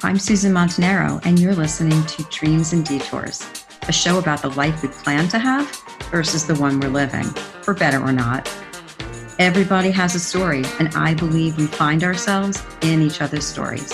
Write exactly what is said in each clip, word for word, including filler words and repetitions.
I'm Susan Montanaro, and you're listening to Dreams and Detours, a show about the life we plan to have versus the one we're living, for better or not. Everybody has a story, and I believe we find ourselves in each other's stories.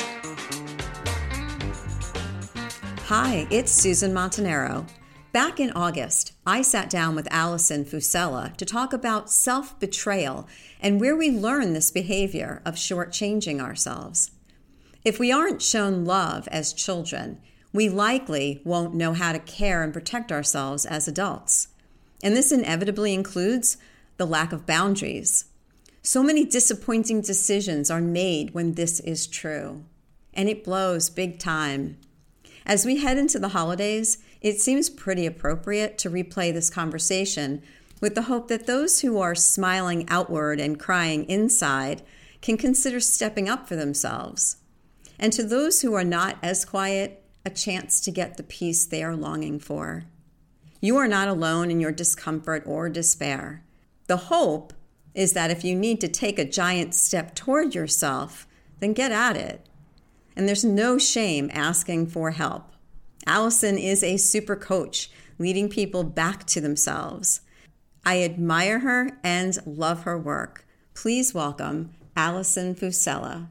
Hi, it's Susan Montanaro. Back in August, I sat down with Allison Fusella to talk about self-betrayal and where we learn this behavior of shortchanging ourselves. If we aren't shown love as children, we likely won't know how to care and protect ourselves as adults. And this inevitably includes the lack of boundaries. So many disappointing decisions are made when this is true, and it blows big time. As we head into the holidays, it seems pretty appropriate to replay this conversation with the hope that those who are smiling outward and crying inside can consider stepping up for themselves. And to those who are not as quiet, a chance to get the peace they are longing for. You are not alone in your discomfort or despair. The hope is that if you need to take a giant step toward yourself, then get at it. And there's no shame asking for help. Allison is a super coach, leading people back to themselves. I admire her and love her work. Please welcome Allison Fusella.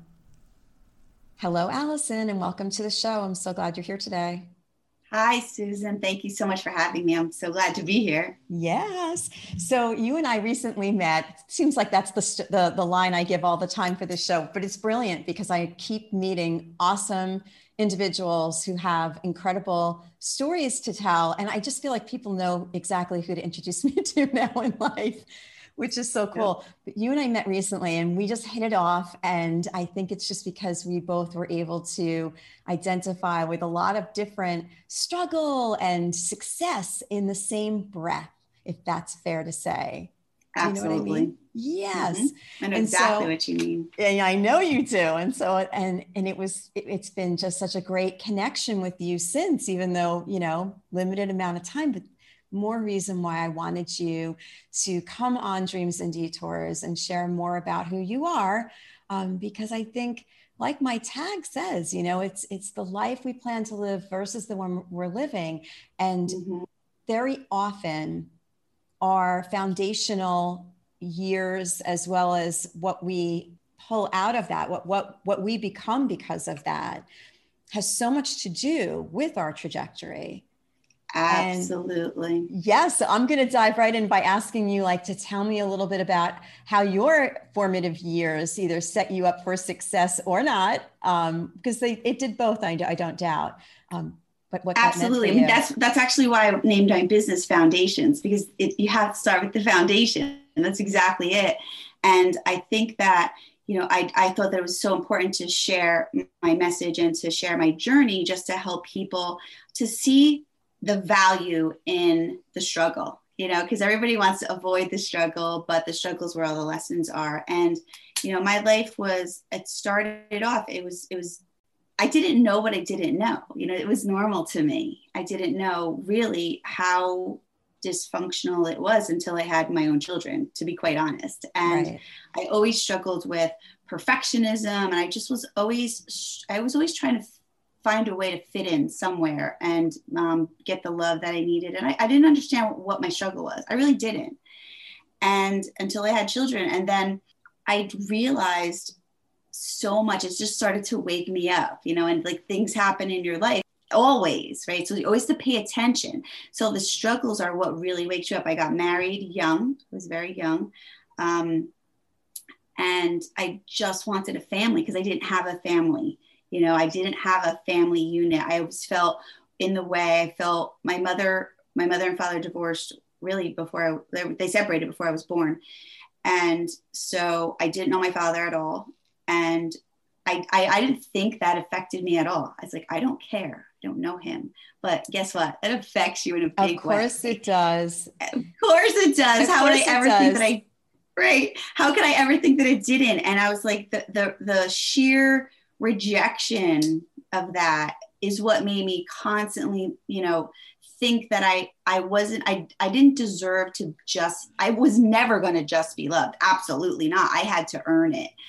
Hello, Allison, and welcome to the show. I'm so glad you're here today. Hi, Susan. Thank you so much for having me. I'm so glad to be here. Yes. So you and I recently met. It seems like that's the, the, the line I give all the time for this show, but it's brilliant because I keep meeting awesome individuals who have incredible stories to tell. And I just feel like people know exactly who to introduce me to now in life, which is so cool. Yeah. But you and I met recently and we just hit it off. And I think it's just because we both were able to identify with a lot of different struggle and success in the same breath, if that's fair to say. Absolutely. You know what I mean? Yes. Mm-hmm. I know and exactly so, what you mean. Yeah, I know you do. And so, and, and it was, it, it's been just such a great connection with you since, even though, you know, limited amount of time, but more reason why I wanted you to come on Dreams and Detours and share more about who you are. Um, because I think, like my tag says, you know, it's, it's the life we plan to live versus the one we're living. And mm-hmm. very often our foundational years, as well as what we pull out of that, what, what, what we become because of that, has so much to do with our trajectory. Absolutely. And yes. I'm going to dive right in by asking you like to tell me a little bit about how your formative years either set you up for success or not. Um, because they, it did both. I, I don't doubt. Um, but what Absolutely. That I mean, that's, that's actually why I named my business Foundations, because it, you have to start with the foundation, and that's exactly it. And I think that, you know, I, I thought that it was so important to share my message and to share my journey just to help people to see the value in the struggle, you know, because everybody wants to avoid the struggle, but the struggle is where all the lessons are. And, you know, my life was, it started off, it was, it was, I didn't know what I didn't know. You know, it was normal to me. I didn't know really how dysfunctional it was until I had my own children, to be quite honest. And right. I always struggled with perfectionism. And I just was always, I was always trying to find a way to fit in somewhere and um, get the love that I needed. And I, I didn't understand what my struggle was. I really didn't. And until I had children. And then I realized so much, it just started to wake me up, you know, and like things happen in your life always, right? So you always have to pay attention. So the struggles are what really wakes you up. I got married young, I was very young. Um, and I just wanted a family because I didn't have a family. You know, I didn't have a family unit. I always felt in the way. I felt my mother, my mother and father divorced really before I, they, they separated before I was born. And so I didn't know my father at all. And I, I, I didn't think that affected me at all. I was like, I don't care. I don't know him. But guess what? It affects you in a big way. Of course way. It does. Of course it does. Of How would I ever does. think that I, right? How could I ever think that it didn't? And I was like, the the the sheer rejection of that is what made me constantly, you know, think that I, I wasn't, I, I didn't deserve to just, I was never going to just be loved. Absolutely not. I had to earn it.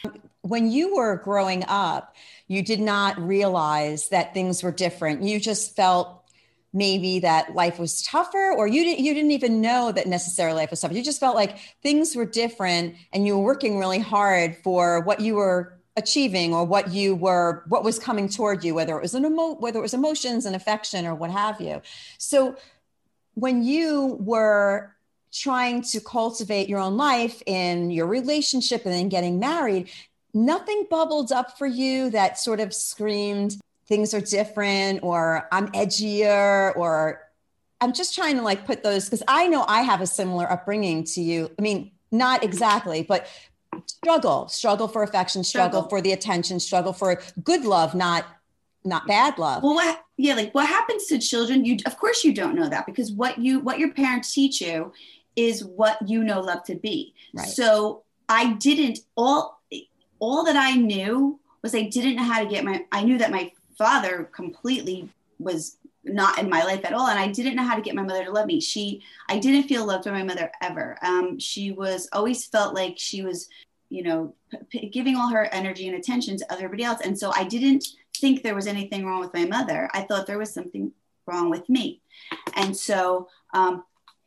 when you were growing up, you did not realize that things were different. You just felt maybe that life was tougher, or you didn't, you didn't even know that necessarily life was tougher. You just felt like things were different and you were working really hard for what you were achieving or what you were, what was coming toward you, whether it was an emo, whether it was emotions and affection or what have you. So when you were trying to cultivate your own life in your relationship and then getting married, nothing bubbled up for you that sort of screamed, things are different, or I'm edgier, or I'm just trying to like put those, because I know I have a similar upbringing to you. I mean, not exactly, but struggle, struggle for affection, struggle, struggle. for the attention, struggle for good love, not, not bad love. Well, what, yeah, like what happens to children? You, of course you don't know that, because what you, what your parents teach you is what you know love to be. Right. So I didn't, all, all that I knew was I didn't know how to get my, I knew that my father completely was not in my life at all. And I didn't know how to get my mother to love me. She, I didn't feel loved by my mother ever. Um, she was always felt like she was, you know, p- giving all her energy and attention to everybody else. And so I didn't think there was anything wrong with my mother. I thought there was something wrong with me. And so, um,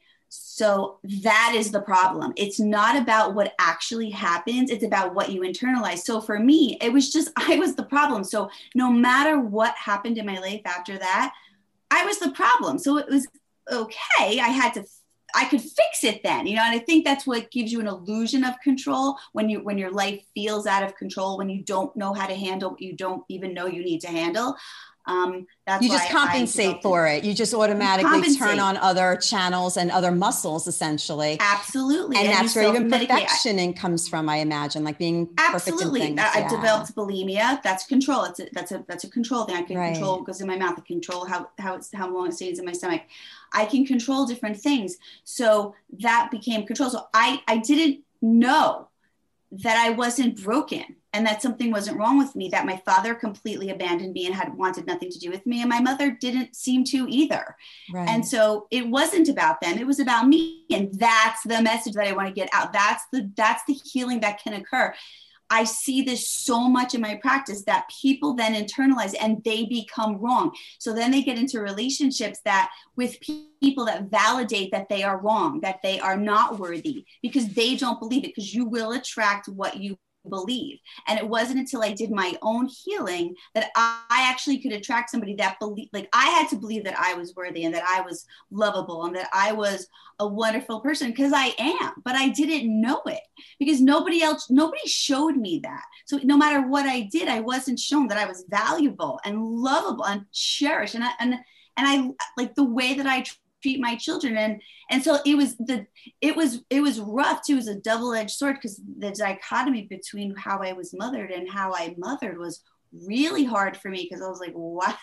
So that is the problem. It's not about what actually happens. It's about what you internalize. So for me, it was just, I was the problem. So no matter what happened in my life after that, I was the problem. So it was okay. I had to, I could fix it then, you know, and I think that's what gives you an illusion of control when you, when your life feels out of control, when you don't know how to handle what you don't even know you need to handle. Um, that's you just compensate for it. You just automatically turn on other channels and other muscles, essentially. Absolutely. And, and that's where even perfectioning comes from, I imagine, like being absolutely. perfect in things. I yeah. developed bulimia. That's control. It's a, that's a, that's a control thing. I can right. control what goes in my mouth. I control how, how it's, how long it stays in my stomach. I can control different things. So that became control. So I, I didn't know that I wasn't broken and that something wasn't wrong with me, that my father completely abandoned me and had wanted nothing to do with me. And my mother didn't seem to either. Right. And so it wasn't about them. It was about me. And that's the message that I want to get out. That's the, that's the healing that can occur. I see this so much in my practice that people then internalize and they become wrong. So then they get into relationships that with people that validate that they are wrong, that they are not worthy, because they don't believe it, because you will attract what you believe. And it wasn't until I did my own healing that I actually could attract somebody that believed, like I had to believe that I was worthy and that I was lovable and that I was a wonderful person, because I am, but I didn't know it because nobody else, nobody showed me that. So no matter what I did, I wasn't shown that I was valuable and lovable and cherished. And I, and, and I like the way that I treat my children. And, and so it was the, it was, it was rough too. It was a double-edged sword, because the dichotomy between how I was mothered and how I mothered was really hard for me, because I was like,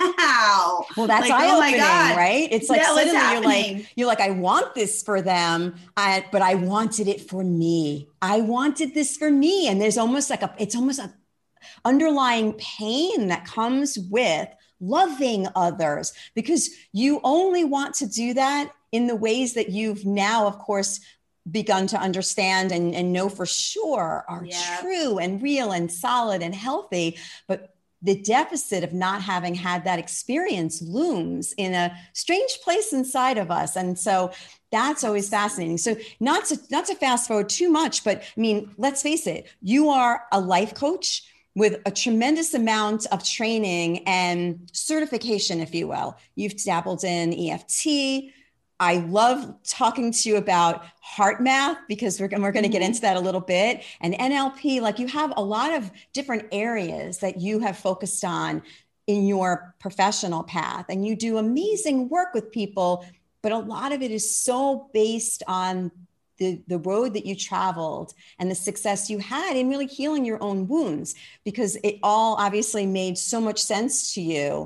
wow. Well, that's like, eye-opening, oh right? It's like yeah, suddenly you're like, you're like, I want this for them, I, but I wanted it for me. I wanted this for me. And there's almost like a, it's almost a underlying pain that comes with loving others, because you only want to do that in the ways that you've now, of course, begun to understand and, and know for sure are yep. true and real and solid and healthy. But the deficit of not having had that experience looms in a strange place inside of us. And so that's always fascinating. So not to, not to fast forward too much, but I mean, let's face it, you are a life coach with a tremendous amount of training and certification, if you will. You've dabbled in E F T. I love talking to you about heart math, because we're, we're going to get into that a little bit. And N L P, like you have a lot of different areas that you have focused on in your professional path. And you do amazing work with people, but a lot of it is so based on the, the road that you traveled and the success you had in really healing your own wounds, because it all obviously made so much sense to you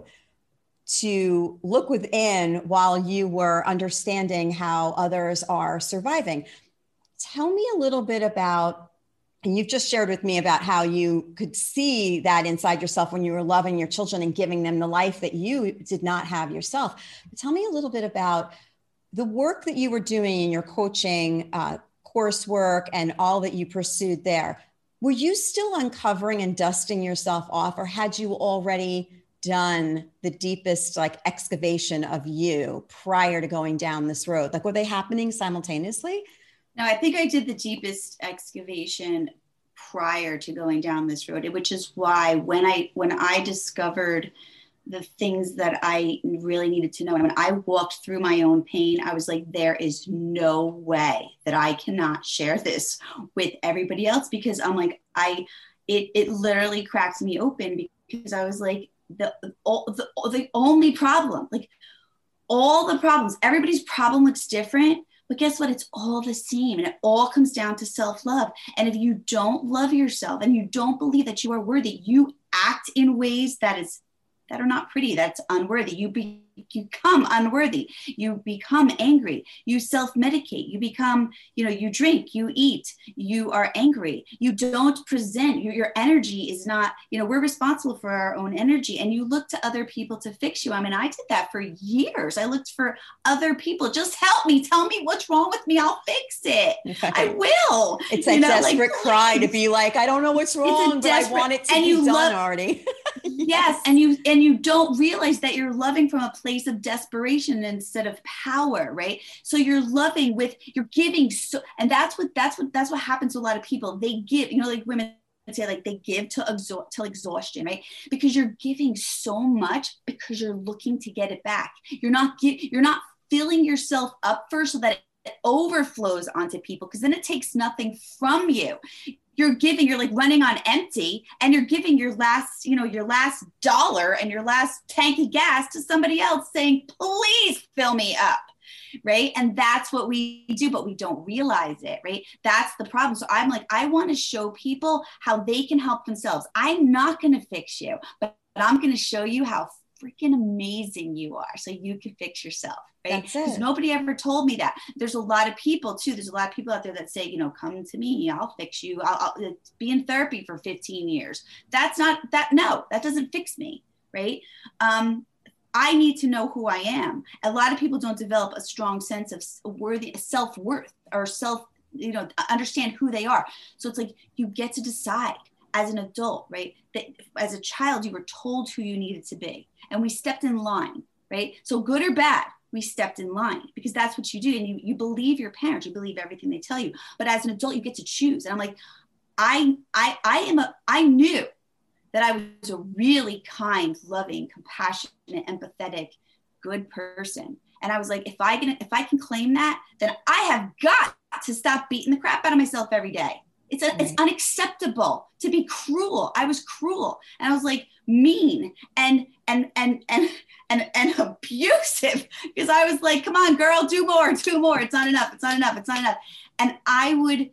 to look within while you were understanding how others are surviving. Tell me a little bit about, and you've just shared with me about how you could see that inside yourself when you were loving your children and giving them the life that you did not have yourself. But tell me a little bit about the work that you were doing in your coaching uh, coursework and all that you pursued there. were you still uncovering and dusting yourself off, or had you already done the deepest like excavation of you prior to going down this road? Like, were they happening simultaneously? No, I think I did the deepest excavation prior to going down this road, which is why when I when I discovered the things that I really needed to know, and when I walked through my own pain, I was like, there is no way that I cannot share this with everybody else, because I'm like, I, it, it literally cracked me open, because I was like, the, all, the, the only problem, like all the problems, everybody's problem looks different, but guess what? It's all the same. And it all comes down to self-love. And if you don't love yourself and you don't believe that you are worthy, you act in ways that is that are not pretty, that's unworthy. You be, you become unworthy. You become angry. You self-medicate. You become, you know, you drink, you eat, you are angry. You don't present, your, your energy is not, you know, we're responsible for our own energy, and you look to other people to fix you. I mean, I did that for years. I looked for other people. Just help me. Tell me what's wrong with me. I'll fix it. Right. I will. It's a you know, desperate like, cry to be like, I don't know what's wrong, but I want it to be done love, already. Yes. And you, and you don't realize that you're loving from a place of desperation instead of power. Right. So you're loving with, you're giving. So, and that's what, that's what, that's what happens to a lot of people. They give, you know, like women say, like they give to exhaust, till exhaustion, right? Because you're giving so much because you're looking to get it back. You're not, you're not filling yourself up first so that it overflows onto people, because then it takes nothing from you. You're giving, you're like running on empty, and you're giving your last, you know, your last dollar and your last tank of gas to somebody else saying, please fill me up. Right. And that's what we do, but we don't realize it. Right. That's the problem. So I'm like, I want to show people how they can help themselves. I'm not going to fix you, but, but I'm going to show you how freaking amazing you are, so you can fix yourself. Right. Because nobody ever told me that. There's a lot of people too. There's a lot of people out there that say, you know, come to me, I'll fix you. I'll, I'll be in therapy for fifteen years. That's not that. No, that doesn't fix me. Right. Um, I need to know who I am. A lot of people don't develop a strong sense of worthy self-worth or self, you know, understand who they are. So it's like, you get to decide as an adult, right? That as a child, you were told who you needed to be, and we stepped in line, right? So good or bad, we stepped in line, because that's what you do. And you, you believe your parents, you believe everything they tell you. But as an adult, you get to choose. And I'm like, I, I, I am a, I knew that I was a really kind, loving, compassionate, empathetic, good person. And I was like, if I can, if I can claim that, then I have got to stop beating the crap out of myself every day. It's a, right. It's unacceptable to be cruel. I was cruel, and I was like mean and and and and and and abusive, because I was like, come on, girl, do more, do more. It's not enough. It's not enough. It's not enough. And I would.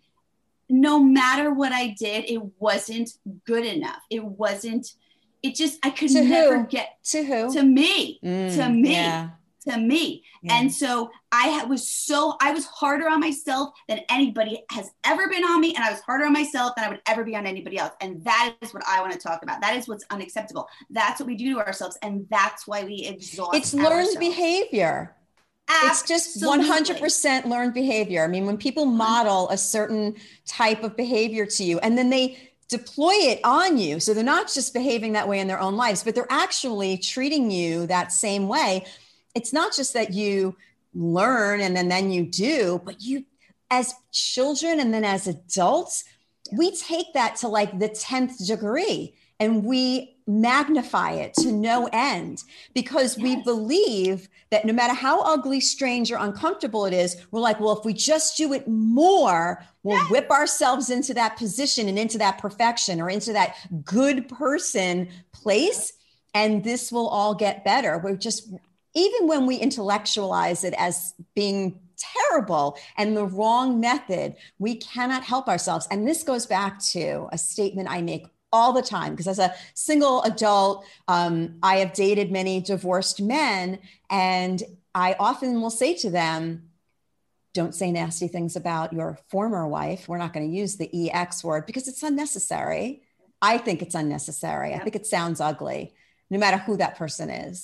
No matter what I did, it wasn't good enough. It wasn't, it just, I could to never who? get to who? To me, mm, to me, yeah. to me. Yeah. And so I was so, I was harder on myself than anybody has ever been on me. And I was harder on myself than I would ever be on anybody else. And that is what I want to talk about. That is what's unacceptable. That's what we do to ourselves. And that's why we exhaust It's learned ourselves. Behavior. Absolutely. It's just one hundred percent learned behavior. I mean, when people model a certain type of behavior to you, and then they deploy it on you, so they're not just behaving that way in their own lives, but they're actually treating you that same way. It's not just that you learn and then, then you do, but you, as children and then as adults, we take that to like the tenth degree, and we magnify it to no end, because yes. we believe that no matter how ugly, strange, or uncomfortable it is, we're like, well, if we just do it more, we'll yes. whip ourselves into that position and into that perfection or into that good person place. And this will all get better. We're just, even when we intellectualize it as being terrible and the wrong method, we cannot help ourselves. And this goes back to a statement I make all the time, because as a single adult, um, I have dated many divorced men, and I often will say to them, don't say nasty things about your former wife. We're not going to use the E X word because it's unnecessary. I think it's unnecessary. Yeah. I think it sounds ugly, no matter who that person is.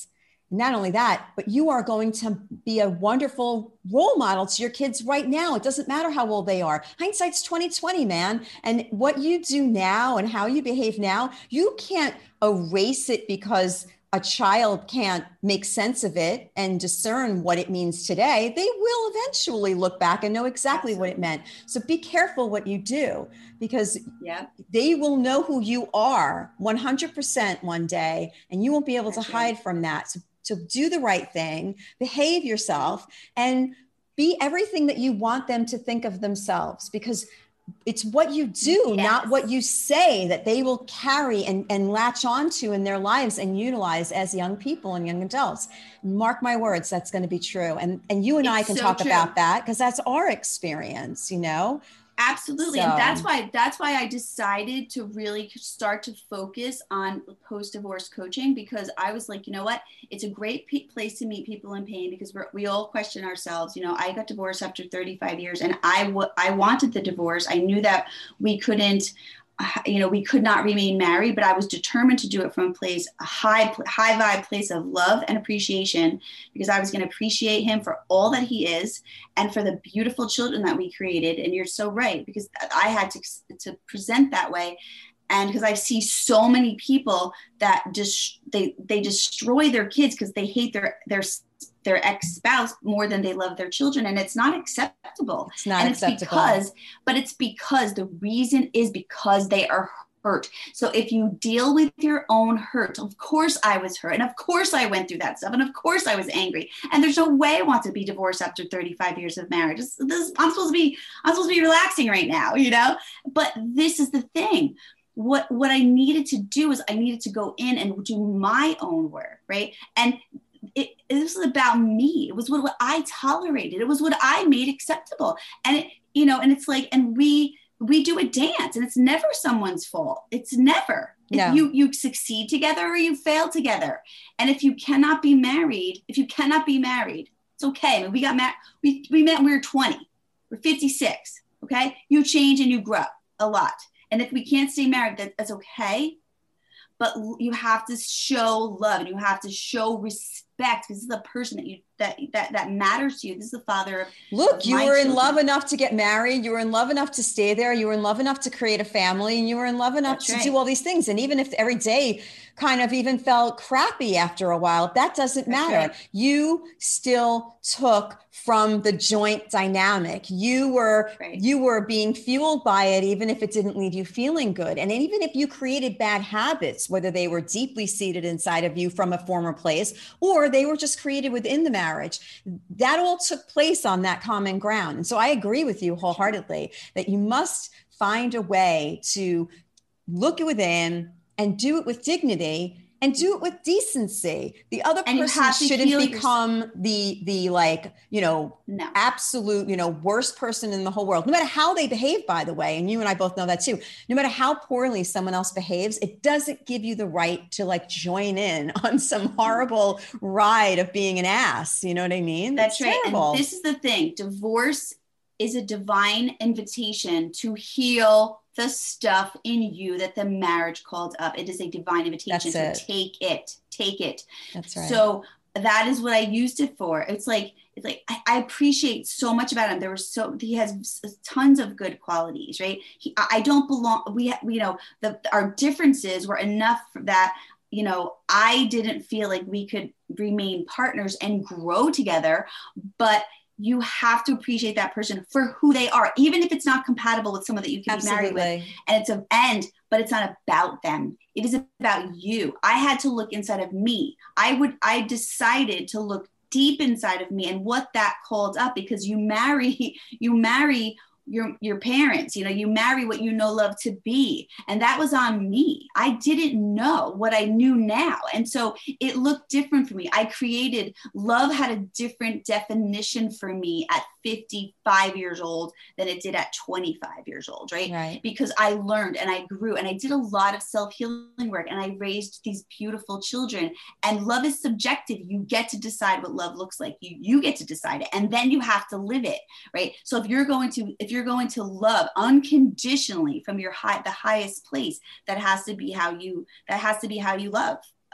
Not only that, but you are going to be a wonderful role model to your kids right now. It doesn't matter how old they are. Hindsight's twenty twenty, man. And what you do now and how you behave now, you can't erase it because a child can't make sense of it and discern what it means today. They will eventually look back and know exactly Absolutely. What it meant. So be careful what you do, because yeah. they will know who you are one hundred percent one day, and you won't be able That's to hide right. from that. So, so do the right thing, behave yourself, and be everything that you want them to think of themselves, because it's what you do, yes. not what you say, that they will carry and, and latch onto in their lives and utilize as young people and young adults. Mark my words, that's going to be true. And, and you and it's I can so talk true. About that, because that's our experience, you know? Absolutely. So. And that's why, that's why I decided to really start to focus on post-divorce coaching, because I was like, you know what, it's a great p- place to meet people in pain, because we're, we all question ourselves. You know, I got divorced after thirty-five years, and I, w- I wanted the divorce. I knew that we couldn't, you know, we could not remain married, but I was determined to do it from a place, a high, high vibe place of love and appreciation, because I was going to appreciate him for all that he is and for the beautiful children that we created. And you're so right, because I had to, to present that way. And because I see so many people that just, they, they destroy their kids because they hate their, their, their ex-spouse more than they love their children. And it's not acceptable. It's not and acceptable. It's because, but it's because the reason is because they are hurt. So if you deal with your own hurt, of course I was hurt. And of course I went through that stuff. And of course I was angry. And there's no way I want to be divorced after thirty-five years of marriage. This, this, I'm supposed to be, I'm supposed to be relaxing right now, you know, but this is the thing. What, what I needed to do is I needed to go in and do my own work. Right. And It, it was about me. It was what, what I tolerated. It was what I made acceptable. And it, you know, and it's like, and we, we do a dance, and it's never someone's fault. It's never. No. If you, you succeed together or you fail together. And if you cannot be married, if you cannot be married, it's okay. I mean, we got married, we, we met when we were twenty, we're fifty-six. Okay. You change and you grow a lot. And if we can't stay married, that, that's okay. But you have to show love, and you have to show respect, because this is the person that you that that that matters to you. This is the father of Look, of you my were children. in love enough to get married. You were in love enough to stay there. You were in love enough to create a family, and you were in love enough That's to right. do all these things. And even if every day kind of even felt crappy after a while, that doesn't That's matter. right. You still took from the joint dynamic. You were Right. you were being fueled by it, even if it didn't leave you feeling good. And even if you created bad habits, whether they were deeply seated inside of you from a former place, or they were just created within the marriage, that all took place on that common ground. And so I agree with you wholeheartedly that you must find a way to look within and do it with dignity and do it with decency. The other And you person have to shouldn't heal become yourself. the, the like, you know, No. absolute, you know, worst person in the whole world, no matter how they behave, by the way. And you and I both know that too. No matter how poorly someone else behaves, it doesn't give you the right to like join in on some horrible ride of being an ass. You know what I mean? That's it's right. terrible. And this is the thing. Divorce is a divine invitation to heal the stuff in you that the marriage called up. It is a divine invitation. So take it, take it. That's right. So that is what I used it for. It's like, it's like, I, I appreciate so much about him. There was so, he has tons of good qualities, right? He, I don't belong, we, you know, the, our differences were enough that, you know, I didn't feel like we could remain partners and grow together, but you have to appreciate that person for who they are, even if it's not compatible with someone that you can Absolutely. be married with. And it's an end, but it's not about them. It is about you. I had to look inside of me. I would, I decided to look deep inside of me and what that called up, because you marry, you marry your, your parents, you know, you marry what you know love to be. And that was on me. I didn't know what I knew now. And so it looked different for me. I created, love had a different definition for me at fifty-five years old than it did at twenty-five years old, right? Right. Because I learned and I grew and I did a lot of self-healing work and I raised these beautiful children. And love is subjective. You get to decide what love looks like. You, you get to decide it. And then you have to live it, right? So if you're going to, if you're going to love unconditionally from your high, the highest place, that has to be how you, that has to be how you love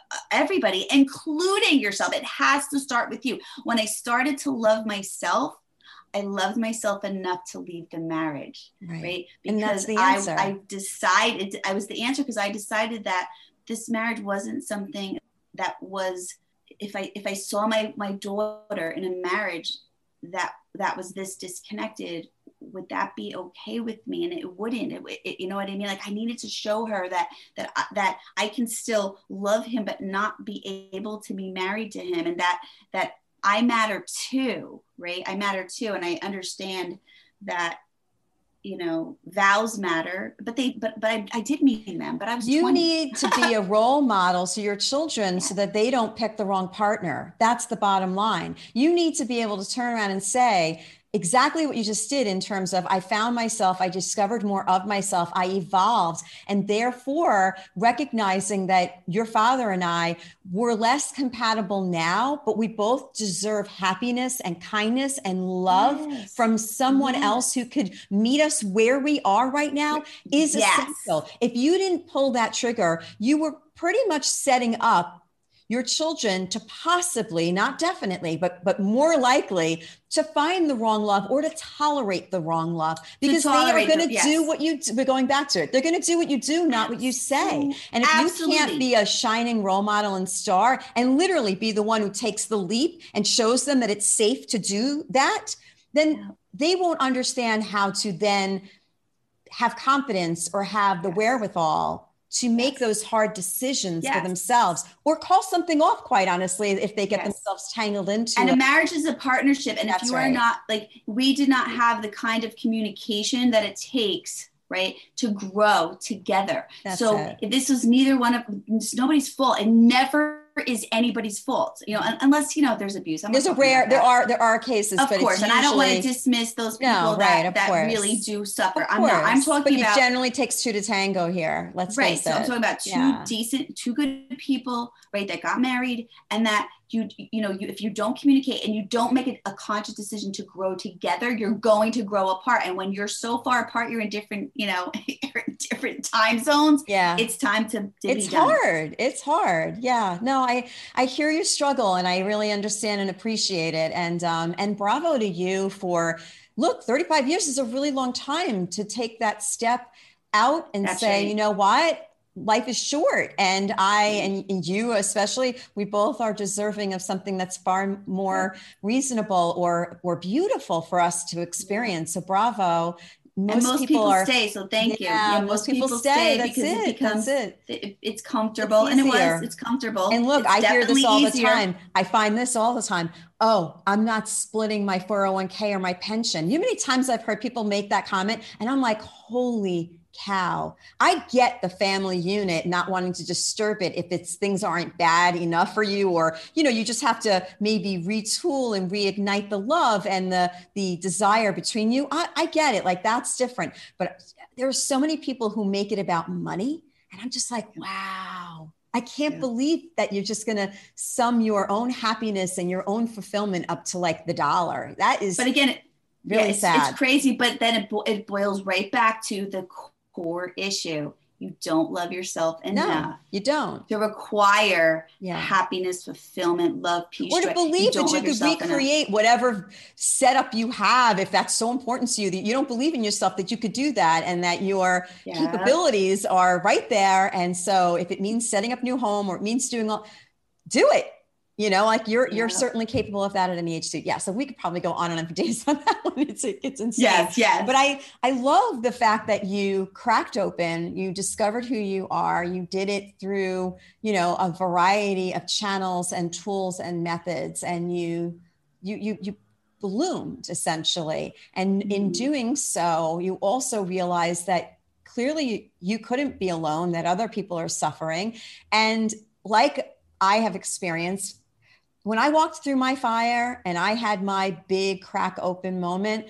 everybody, including yourself. It has to start with you. When I started to love myself, I loved myself enough to leave the marriage, right? right? Because and that's the I, answer. I decided, I was the answer because I decided that this marriage wasn't something that was, if I if I saw my my daughter in a marriage that that was this disconnected, would that be okay with me? And it wouldn't. It, it, you know what I mean? Like I needed to show her that that that I can still love him, but not be able to be married to him, and that that I matter too, right? I matter too, and I understand that. You know, vows matter, but they, but, but I, I did mean them, but I was You twenty. need to be a role model to your children so that they don't pick the wrong partner. That's the bottom line. You need to be able to turn around and say exactly what you just did in terms of, I found myself, I discovered more of myself, I evolved, and therefore recognizing that your father and I were less compatible now, but we both deserve happiness and kindness and love yes. from someone yes. else who could meet us where we are right now is yes. essential. If you didn't pull that trigger, you were pretty much setting up your children to possibly, not definitely, but but more likely to find the wrong love or to tolerate the wrong love, because they are going to yes. do what you, we're going back to it. They're going to do what you do, not what you say. And if Absolutely. You can't be a shining role model and star and literally be the one who takes the leap and shows them that it's safe to do that, then yeah. they won't understand how to then have confidence or have the yes. wherewithal to make yes. those hard decisions yes. for themselves, or call something off, quite honestly, if they get yes. themselves tangled into and it. And a marriage is a partnership. And That's if you right. are not, like, we did not have the kind of communication that it takes, right, to grow together. That's so it. If this was neither one of, it's nobody's fault. It never is anybody's fault, you know, unless, you know, there's abuse. I'm there's a rare, there are, there are cases, of but course. It's and usually, I don't want to dismiss those people no, that, right, that course. really do suffer. Of I'm not, I'm talking but about. It generally takes two to tango here. Let's right. face so it. I'm talking about two yeah. decent, two good people, right, that got married, and that you, you know, you, if you don't communicate and you don't make it a conscious decision to grow together, you're going to grow apart. And when you're so far apart, you're in different, you know, different time zones. Yeah. It's time to, to it's be done. hard. It's hard. Yeah, no, I, I hear your struggle and I really understand and appreciate it. And, um, and bravo to you for, look, thirty-five years is a really long time to take that step out and That's say, right. you know what? Life is short, and I and, and you especially, we both are deserving of something that's far more reasonable or or beautiful for us to experience. So bravo. Most, and most people, people are, stay, so thank yeah, you. Yeah, most, most people, people stay, stay because it. it becomes it. It, it's comfortable, it's and it was it's comfortable. And look, it's I hear this all easier. the time. I find this all the time. Oh, I'm not splitting my four oh one k or my pension. You know how many times I've heard people make that comment, and I'm like, holy cow. I get the family unit not wanting to disturb it if it's things aren't bad enough for you, or, you know, you just have to maybe retool and reignite the love and the, the desire between you. I, I get it. Like, that's different. But there are so many people who make it about money. And I'm just like, wow, I can't yeah. believe that you're just going to sum your own happiness and your own fulfillment up to like the dollar. That is but again, really yeah, it's, sad. It's crazy, but then it, bo- it boils right back to the core issue. You don't love yourself enough. No, you don't. To require yeah. happiness, fulfillment, love, peace, or to believe you that you could recreate enough. Whatever setup you have, if that's so important to you, that you don't believe in yourself, that you could do that, and that your yeah. capabilities are right there. And so if it means setting up a new home, or it means doing all, do it. You know, like you're, yeah. you're certainly capable of that at any age too. Yeah. So we could probably go on and on for days on that one. It's, it's insane. Yes, yes. But I, I love the fact that you cracked open, you discovered who you are. You did it through, you know, a variety of channels and tools and methods. And you, you, you, you bloomed essentially. And mm-hmm. in doing so, you also realized that clearly you couldn't be alone, that other people are suffering. And like I have experienced, when I walked through my fire and I had my big crack open moment,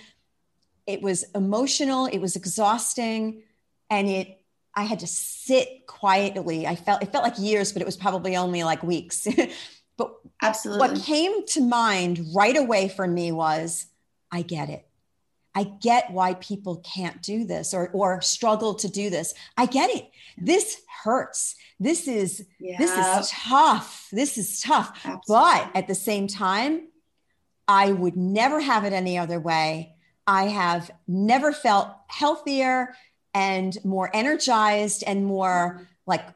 it was emotional, it was exhausting, and it, I had to sit quietly. I felt, it felt like years, but it was probably only like weeks. But absolutely, what came to mind right away for me was, I get it. I get why people can't do this or, or struggle to do this. I get it. This hurts. This is, yeah. this is tough. This is tough. Absolutely. But at the same time, I would never have it any other way. I have never felt healthier and more energized and more like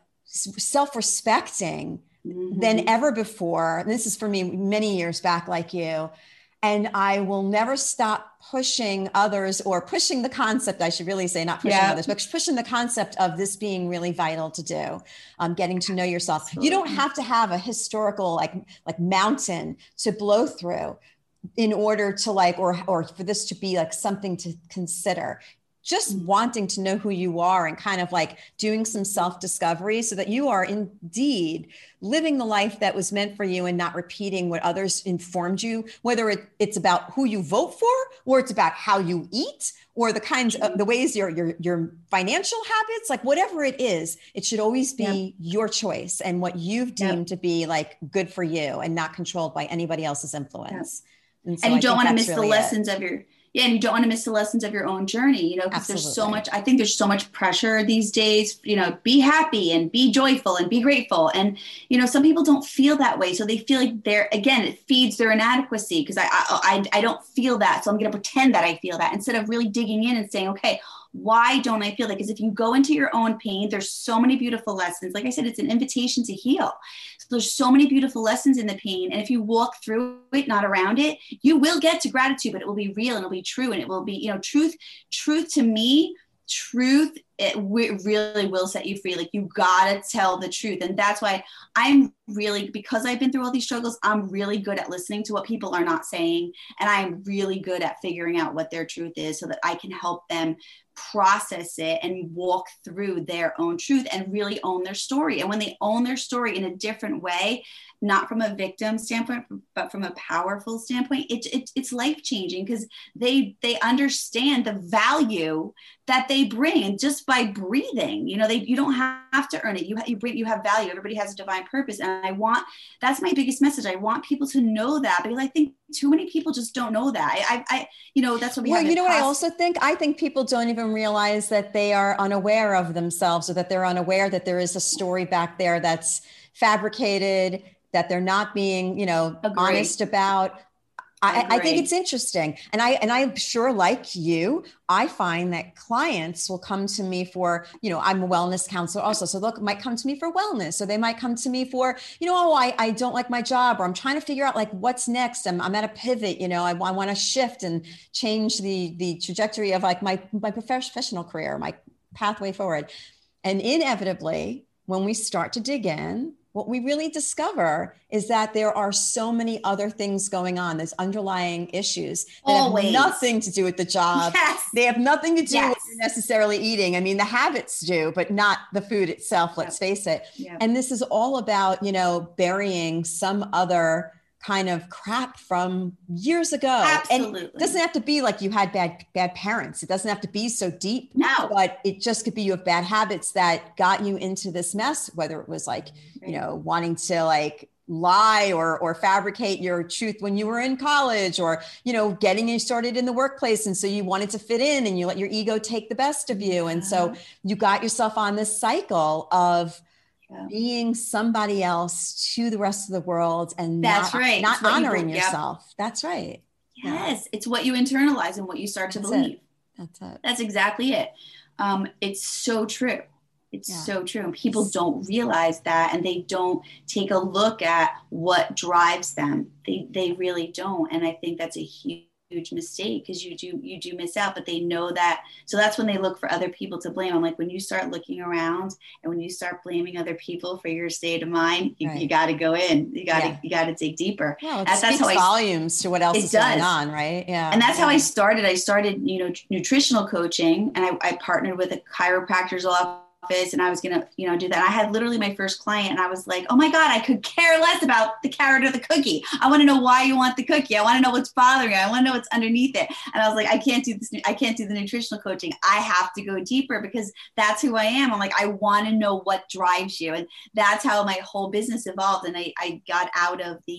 self-respecting mm-hmm. than ever before. And this is for me many years back, like you. And I will never stop pushing others or pushing the concept, I should really say, not pushing yeah. others, but pushing the concept of this being really vital to do, um, getting to know yourself. Absolutely. You don't have to have a historical like, like mountain to blow through in order to like, or, or for this to be like something to consider. Just wanting to know who you are and kind of like doing some self-discovery so that you are indeed living the life that was meant for you and not repeating what others informed you, whether it, it's about who you vote for, or it's about how you eat, or the kinds of the ways your, your, your financial habits, like whatever it is, it should always be yep. your choice and what you've deemed yep. to be like good for you and not controlled by anybody else's influence. Yep. And, so and you I don't want to miss really the lessons it. of your Yeah, and you don't want to miss the lessons of your own journey, you know, because there's so much, I think there's so much pressure these days, you know, be happy and be joyful and be grateful. And, you know, some people don't feel that way. So they feel like they're, again, it feeds their inadequacy because I, I, I don't feel that. So I'm going to pretend that I feel that instead of really digging in and saying, okay, why don't I feel that? Because if you go into your own pain, there's so many beautiful lessons. Like I said, it's an invitation to heal. So there's so many beautiful lessons in the pain. And if you walk through it, not around it, you will get to gratitude, but it will be real and it'll be true. And it will be, you know, truth, truth to me, truth, it w- really will set you free. Like you gotta tell the truth. And that's why I'm really, because I've been through all these struggles, I'm really good at listening to what people are not saying. And I'm really good at figuring out what their truth is so that I can help them process it and walk through their own truth and really own their story. And when they own their story in a different way, not from a victim standpoint, but from a powerful standpoint, it, it, it's life-changing because they they understand the value that they bring. And just by breathing, you know, they you don't have to earn it. You, you bring you have value. Everybody has a divine purpose. And I want, that's my biggest message. I want people to know that because I think too many people just don't know that. I, I, I you know, that's what we well, have. You know what I also think? I think people don't even realize that they are unaware of themselves or that they're unaware that there is a story back there that's fabricated, that they're not being, you know, Agreed. honest about. I, I think it's interesting. And I, and I'm sure like you, I find that clients will come to me for, you know, I'm a wellness counselor also. So look, might come to me for wellness, or they might come to me for, you know, oh, I, I don't like my job, or I'm trying to figure out like what's next. I'm, I'm at a pivot, you know, I, I want to shift and change the, the trajectory of like my, my professional career, my pathway forward. And inevitably, when we start to dig in, what we really discover is that there are so many other things going on. There's underlying issues that Always. have nothing to do with the job. Yes. They have nothing to do yes. with what you're necessarily eating. I mean, the habits do, but not the food itself, let's yep. face it. Yep. And this is all about, you know, burying some other kind of crap from years ago. Absolutely. And it doesn't have to be like you had bad, bad parents. It doesn't have to be so deep. No. But it just could be you have bad habits that got you into this mess, whether it was like, right. you know, wanting to like lie or, or fabricate your truth when you were in college, or, you know, getting you started in the workplace. And so you wanted to fit in and you let your ego take the best of you. And so you got yourself on this cycle of Yeah. being somebody else to the rest of the world and That's not, right. not honoring you, yourself. Yep. That's right. Yes. Yeah. It's what you internalize and what you start to That's believe. It. That's it. That's exactly it. Um, it's so true. It's yeah. so true. And people don't realize that, and they don't take a look at what drives them. They, they really don't. And I think that's a huge huge mistake because you do you do miss out, but they know that. So that's when they look for other people to blame. I'm like, when you start looking around and when you start blaming other people for your state of mind, you, right. you got to go in. You got to yeah. you got to dig deeper. Well, it that's, speaks that's how volumes I, to what else is does. going on, right? Yeah, and that's yeah. how I started. I started, you know, nutritional coaching, and I, I partnered with a chiropractor's office. And I was going to, you know, do that. I had literally my first client and I was like, oh my God, I could care less about the carrot or the cookie. I want to know why you want the cookie. I want to know what's bothering you. I want to know what's underneath it. And I was like, I can't do this. I can't do the nutritional coaching. I have to go deeper because that's who I am. I'm like, I want to know what drives you. And that's how my whole business evolved. And I, I got out of the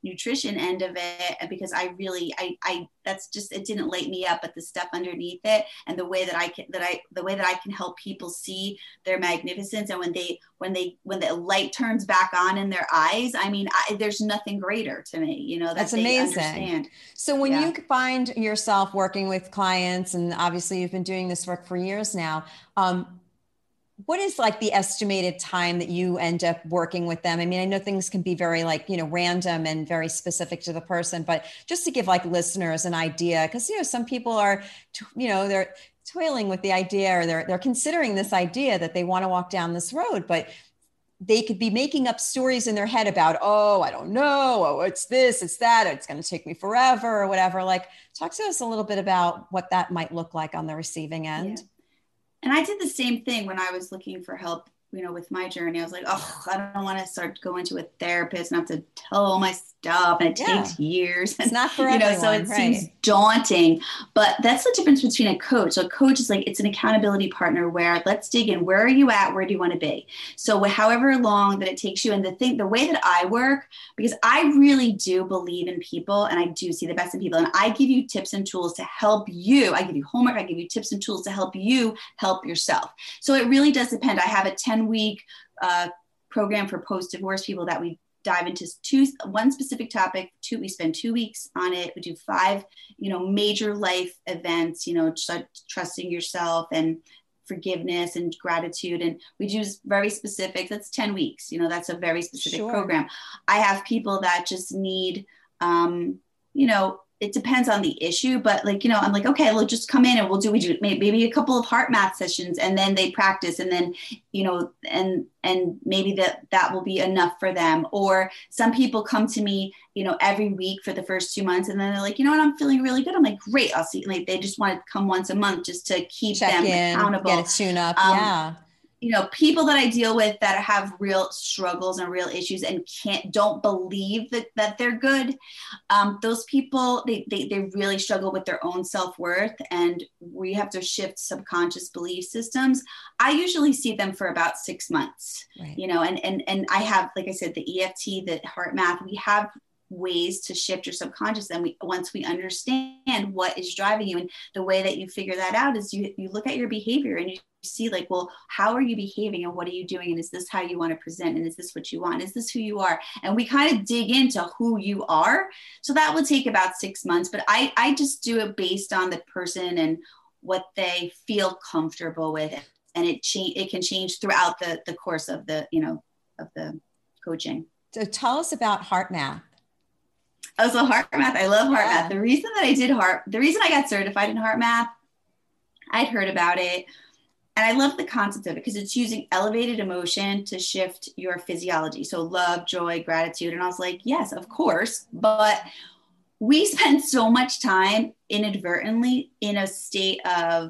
nutrition end of it, because I really, I, I, that's just, it didn't light me up, but the stuff underneath it and the way that I can, that I, the way that I can help people see their magnificence. And when they, when they, when the light turns back on in their eyes, I mean, I, there's nothing greater to me, you know, that that's they amazing. understand. So when Yeah. you find yourself working with clients, and obviously you've been doing this work for years now, um, what is like the estimated time that you end up working with them? I mean, I know things can be very like, you know, random and very specific to the person, but just to give like listeners an idea, because, you know, some people are, you know, they're toiling with the idea, or they're, they're considering this idea that they want to walk down this road, but they could be making up stories in their head about, oh, I don't know, oh, it's this, it's that, it's going to take me forever or whatever. Like, talk to us a little bit about what that might look like on the receiving end. Yeah. And I did the same thing when I was looking for help, you know, with my journey. I was like, oh, I don't want to start going to a therapist and have to tell all my stuff, and it Yeah. takes years. It's not for you know, everyone, so it right. seems daunting. But that's the difference between a coach. So a coach is like, it's an accountability partner where let's dig in. Where are you at? Where do you want to be? So however long that it takes you, and the thing, the way that I work, because I really do believe in people, and I do see the best in people, and I give you tips and tools to help you. I give you homework. I give you tips and tools to help you help yourself. So it really does depend. I have a ten week uh, program for post-divorce people that we dive into two, one specific topic. Two, we spend two weeks on it. We do five, you know, major life events, you know, tr- trusting yourself and forgiveness and gratitude. And we do very specific, that's ten weeks, you know, that's a very specific Sure. program. I have people that just need, um, you know, it depends on the issue, but like, you know, I'm like, okay, we'll just come in and we'll do, we do maybe a couple of heart math sessions, and then they practice, and then, you know, and, and maybe that, that will be enough for them. Or some people come to me, you know, every week for the first two months. And then they're like, you know what, I'm feeling really good. I'm like, great. I'll see. Like, they just want to come once a month just to keep Check them in, accountable. get it tuned up. Um, yeah. You know, people that I deal with that have real struggles and real issues and can't, don't believe that, that they're good. Um, those people, they, they, they really struggle with their own self-worth, and we have to shift subconscious belief systems. I usually see them for about six months, Right. you know, and, and, and I have, like I said, the E F T, the heart math, we have ways to shift your subconscious. And we, once we understand what is driving you, and the way that you figure that out is you, you look at your behavior and you see like, well, how are you behaving and what are you doing? And is this how you want to present? And is this what you want? Is this who you are? And we kind of dig into who you are. So that will take about six months, but I, I just do it based on the person and what they feel comfortable with. And it change, it can change throughout the, the course of the, you know, of the coaching. So tell us about heart math. Oh, so heart math. I love heart Yeah. math. The reason that I did heart, the reason I got certified in heart math, I'd heard about it. And I love the concept of it because it's using elevated emotion to shift your physiology. So love, joy, gratitude. And I was like, yes, of course. But we spend so much time inadvertently in a state of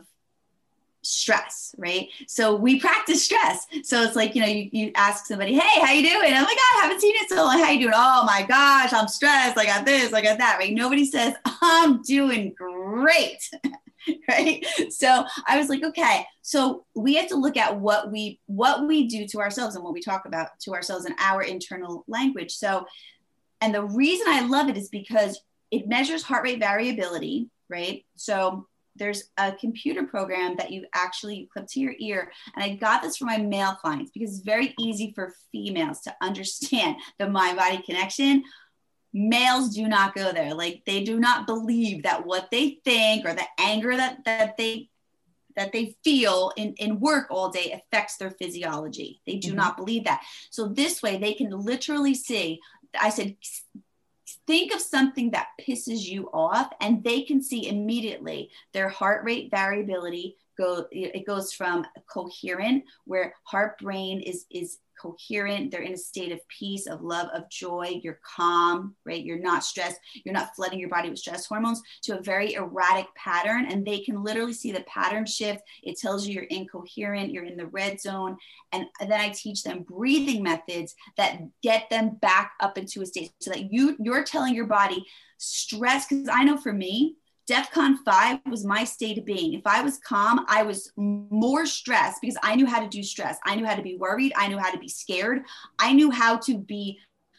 stress, right? So we practice stress. So it's like, you know, you, you ask somebody, hey, how you doing? I'm like, oh, I haven't seen it so long. How you doing? Oh my gosh, I'm stressed. I got this, I got that, right? Nobody says, I'm doing great. Right. So I was like, okay, so we have to look at what we, what we do to ourselves and what we talk about to ourselves in our internal language. So, and the reason I love it is because it measures heart rate variability, right? So there's a computer program that you actually clip to your ear. And I got this for my male clients because it's very easy for females to understand the mind-body connection. Males do not go there. Like they do not believe that what they think or the anger that, that they that they feel in, in work all day affects their physiology. They do mm-hmm. not believe that. So this way they can literally see, I said, think of something that pisses you off and they can see immediately their heart rate variability go, it goes from coherent, where heart brain is, is coherent. They're in a state of peace, of love, of joy. You're calm, right? You're not stressed. You're not flooding your body with stress hormones, to a very erratic pattern. And they can literally see the pattern shift. It tells you you're incoherent, you're in the red zone. And then I teach them breathing methods that get them back up into a state so that you, you're telling your body stress. Because I know for me, DEFCON five was my state of being. If I was calm, I was more stressed because I knew how to do stress. I knew how to be worried. I knew how to be scared. I knew how to be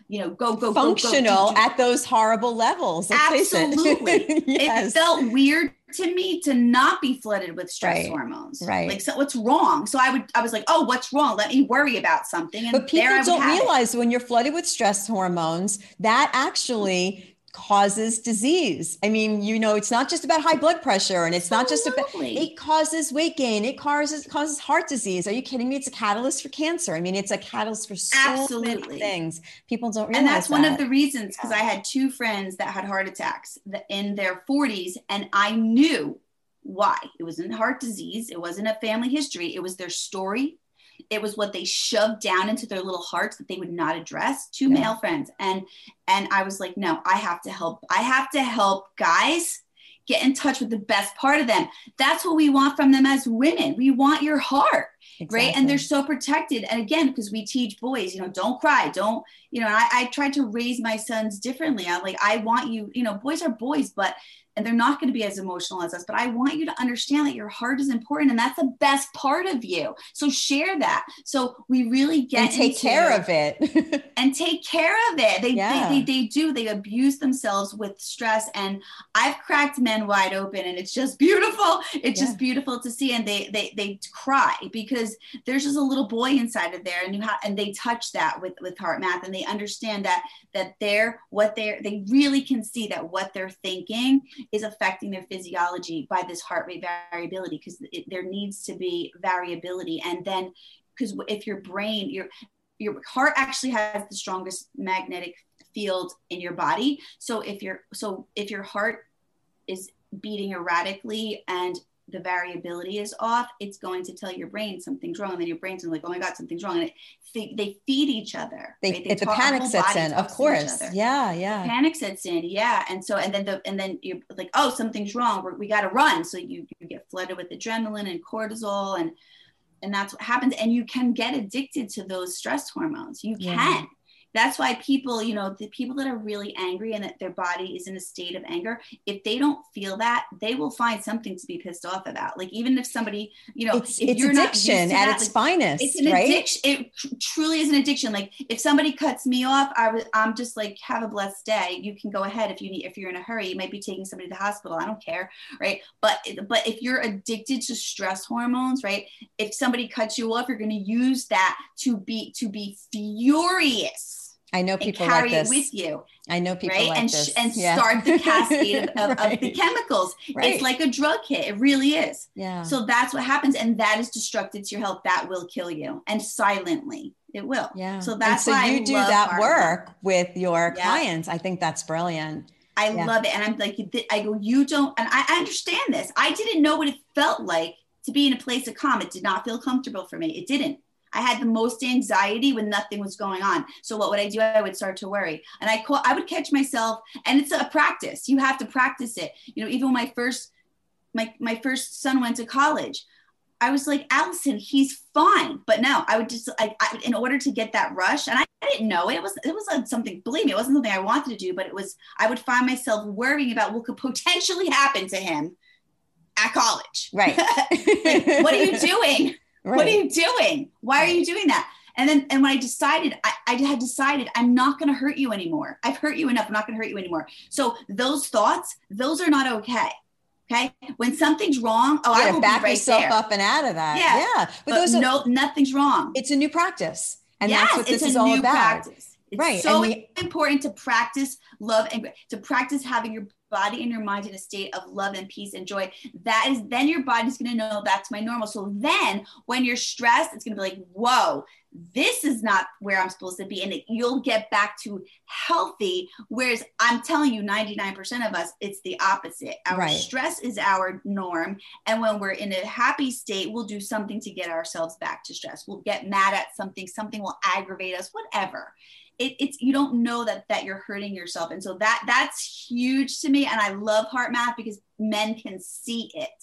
you know, go, go, functional go, go, at those horrible levels. Absolutely. It. Yes. It felt weird to me to not be flooded with stress right. hormones. Right. Like, so what's wrong? So I would, I was like, oh, what's wrong? Let me worry about something. And but people there I don't realize it. when you're flooded with stress hormones, that actually causes disease. I mean, you know, it's not just about high blood pressure, and it's not just about, it causes weight gain. It causes, causes heart disease. Are you kidding me? It's a catalyst for cancer. I mean, it's a catalyst for so Absolutely. many things. People don't realize And that's that. one of the reasons, because I had two friends that had heart attacks in their forties, and I knew why. It wasn't heart disease. It wasn't a family history. It was their story. It was what they shoved down into their little hearts that they would not address. Two yeah. male friends. And, and I was like, no, I have to help. I have to help guys get in touch with the best part of them. That's what we want from them as women. We want your heart, exactly. right? And they're so protected. And again, because we teach boys, you know, don't cry, don't, you know, I, I tried to raise my sons differently. I'm like, I want you, you know, boys are boys, but and they're not going to be as emotional as us, but I want you to understand that your heart is important, and that's the best part of you. So share that. So we really get and take into, care of it and take care of it. They, yeah. they, they, they do, they abuse themselves with stress. And I've cracked men wide open, and it's just beautiful. It's yeah. just beautiful to see. And they, they, they cry because there's just a little boy inside of there, and you have, and they touch that with, with HeartMath, and they understand that, that they're what they're, they really can see that what they're thinking is affecting their physiology by this heart rate variability, because there needs to be variability. And then, because if your brain, your your heart actually has the strongest magnetic field in your body. So if your so if your heart is beating erratically and the variability is off, it's going to tell your brain something's wrong. And then your brain's going to be like, oh my God, something's wrong. And it, they feed each other. They, right? they if the panic sets in, of course. Yeah, yeah. The panic sets in, yeah. And so, and then the, and then you're like, oh, something's wrong. We're, we got to run. So you, you get flooded with adrenaline and cortisol, and and that's what happens. And you can get addicted to those stress hormones. You can. Yeah. That's why people, you know, the people that are really angry and that their body is in a state of anger, if they don't feel that, they will find something to be pissed off about. Like, even if somebody, you know, it's, if it's you're addiction not at that, its like, finest, it's an right? addiction. It tr- truly is an addiction. Like, if somebody cuts me off, I was, I'm just like, have a blessed day. You can go ahead if you need, if you're in a hurry. You might be taking somebody to the hospital. I don't care, right? But, but if you're addicted to stress hormones, right? If somebody cuts you off, you're going to use that to be, to be furious. I know people and carry like this. it with you. I know people right? like and, this. And yeah. start the cascade of, of, right. of the chemicals. Right. It's like a drug hit. It really is. Yeah. So that's what happens. And that is destructive to your health. That will kill you. And silently, it will. Yeah. So that's and so why you I do love that HeartMath. work with your yeah. clients. I think that's brilliant. I yeah. love it. And I'm like, I go, you don't, and I, I understand this. I didn't know what it felt like to be in a place of calm. It did not feel comfortable for me. It didn't. I had the most anxiety when nothing was going on. So what would I do? I would start to worry. And I call, I would catch myself, and it's a practice. You have to practice it. You know, even when my first, my, my first son went to college, I was like, Allison, he's fine. But no, I would just like, I, in order to get that rush, and I, I didn't know it, it was, it was something, believe me, it wasn't something I wanted to do, but it was, I would find myself worrying about what could potentially happen to him at college. Right. Like, what are you doing? Right. What are you doing? Why are you doing that? And then, and when I decided, I, I had decided I'm not going to hurt you anymore. I've hurt you enough. I'm not going to hurt you anymore. So those thoughts, those are not okay. Okay. When something's wrong, oh, I will back be right yourself there. up and out of that. Yeah. Yeah. But, but those are, no, nothing's wrong. It's a new practice. And yes, that's what this it's is a all new about. Practice. It's right. so we, important to practice love and to practice having your body and your mind in a state of love and peace and joy. That is, then your body's going to know that's my normal. So then when you're stressed, it's going to be like, whoa, this is not where I'm supposed to be. And it, you'll get back to healthy. Whereas I'm telling you, ninety-nine percent of us, it's the opposite. Our right. stress is our norm. And when we're in a happy state, we'll do something to get ourselves back to stress. We'll get mad at something, something will aggravate us, whatever. It, it's, you don't know that, that you're hurting yourself. And so that, that's huge to me. And I love HeartMath because men can see it.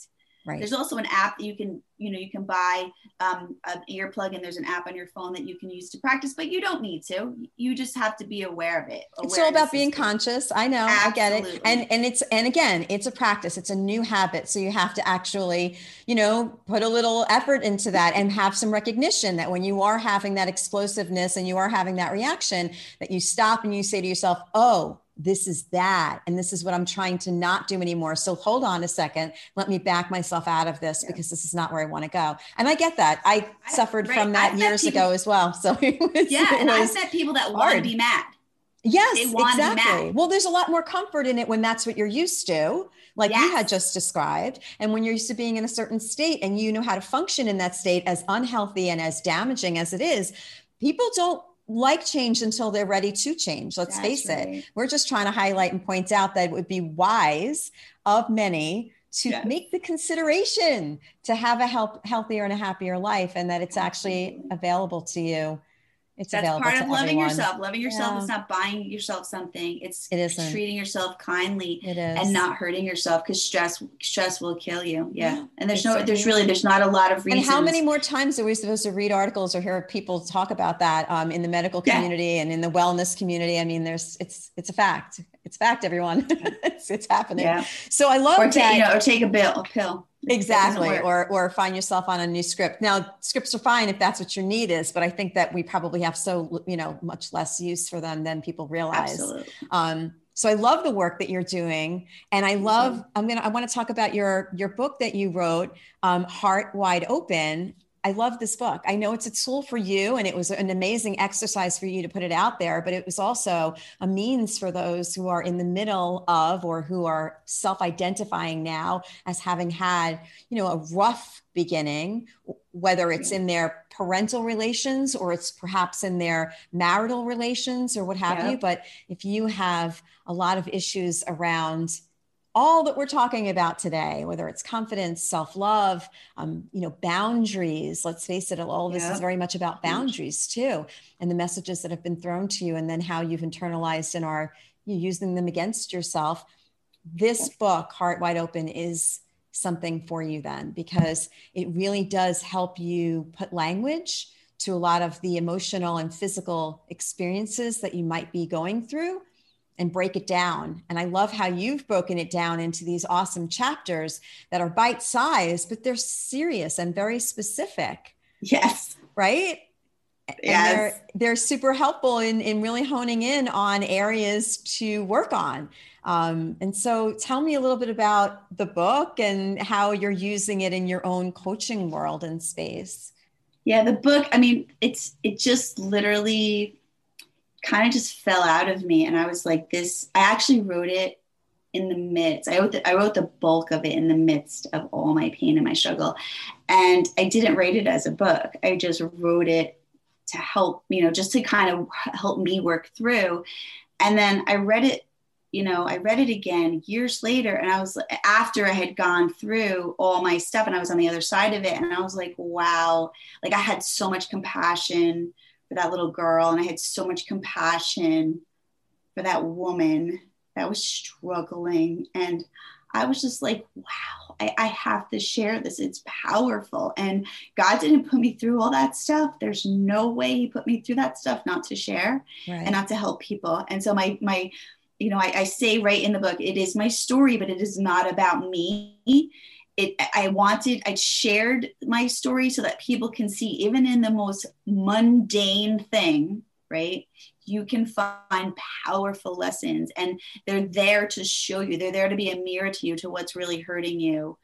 Right. There's also an app that you can, you know, you can buy um, an earplug, and there's an app on your phone that you can use to practice, but you don't need to. You just have to be aware of it. It's all about being conscious. I know, Absolutely. I get it. And, and it's, and again, it's a practice. It's a new habit. So you have to actually, you know, put a little effort into that and have some recognition that when you are having that explosiveness and you are having that reaction, that you stop and you say to yourself, oh, this is that. And this is what I'm trying to not do anymore. So hold on a second. Let me back myself out of this, yeah. because this is not where I want to go. And I get that. I, I suffered right. from that I've years people, ago as well. So it was, yeah. It and was I've met people that want to be mad. Yes, exactly. Well, there's a lot more comfort in it when that's what you're used to, like yes. you had just described. And when you're used to being in a certain state and you know how to function in that state, as unhealthy and as damaging as it is, people don't like change until they're ready to change. Let's That's face right. it. We're just trying to highlight and point out that it would be wise of many to yes. make the consideration to have a help, healthier and a happier life, and that it's actually available to you. It's That's available part to of loving everyone. yourself. Loving yourself yeah. is not buying yourself something. It's it isn't. treating yourself kindly it is. and not hurting yourself, because stress stress will kill you. Yeah. yeah. And there's it's no, there's really, there's not a lot of reasons. And how many more times are we supposed to read articles or hear people talk about that um, in the medical community yeah. and in the wellness community? I mean, there's, it's, it's a fact. It's fact, everyone. it's, it's happening. Yeah. So I love or take, that. You know, or take a bill, a pill. Exactly. Or, or find yourself on a new script. Now, scripts are fine if that's what your need is, but I think that we probably have so, you know, much less use for them than people realize. Absolutely. Um, so I love the work that you're doing. And I love, mm-hmm. I'm going to, I want to talk about your, your book that you wrote, um, Heart Wide Open. I love this book. I know it's a tool for you, and it was an amazing exercise for you to put it out there, but it was also a means for those who are in the middle of, or who are self-identifying now as having had, you know, a rough beginning, whether it's in their parental relations or it's perhaps in their marital relations or what have yeah. you. But if you have a lot of issues around all that we're talking about today, whether it's confidence, self-love, um, you know, boundaries, let's face it, all of this yeah. is very much about boundaries too. And the messages that have been thrown to you, and then how you've internalized and are you using them against yourself. This book, Heart Wide Open, is something for you then, because it really does help you put language to a lot of the emotional and physical experiences that you might be going through, and break it down. And I love how you've broken it down into these awesome chapters that are bite-sized, but they're serious and very specific. Yes. Right? Yes. And they're, they're super helpful in, in really honing in on areas to work on. Um, and so tell me a little bit about the book and how you're using it in your own coaching world and space. Yeah, the book, I mean, it's, it just literally kind of just fell out of me. And I was like, this, I actually wrote it in the midst, I wrote the, I wrote the bulk of it in the midst of all my pain and my struggle. And I didn't write it as a book. I just wrote it to help, you know, just to kind of help me work through. And then I read it, you know, I read it again years later. And I was, after I had gone through all my stuff and I was on the other side of it. And I was like, wow, like I had so much compassion for that little girl. And I had so much compassion for that woman that was struggling. And I was just like, wow, I, I have to share this. It's powerful. And God didn't put me through all that stuff. There's no way he put me through that stuff not to share right. and not to help people. And so my, my, you know, I, I say right in the book, it is my story, but it is not about me. It, I wanted, I shared my story so that people can see, even in the most mundane thing, right? You can find powerful lessons, and they're there to show you, they're there to be a mirror to you, to what's really hurting you,